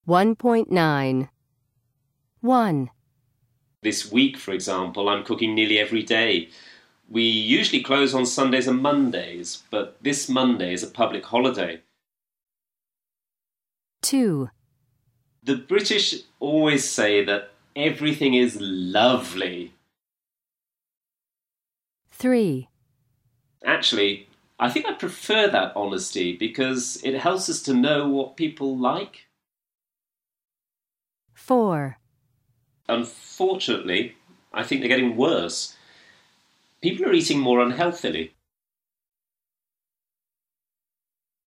1.9. 1. This week, for example, I'm cooking nearly every day. We usually close on Sundays and Mondays, but this Monday is a public holiday. 2. The British always say that everything is lovely. 3. Actually, I think I prefer that honesty because it helps us to know what people like. 4. Unfortunately, I think they're getting worse. People are eating more unhealthily.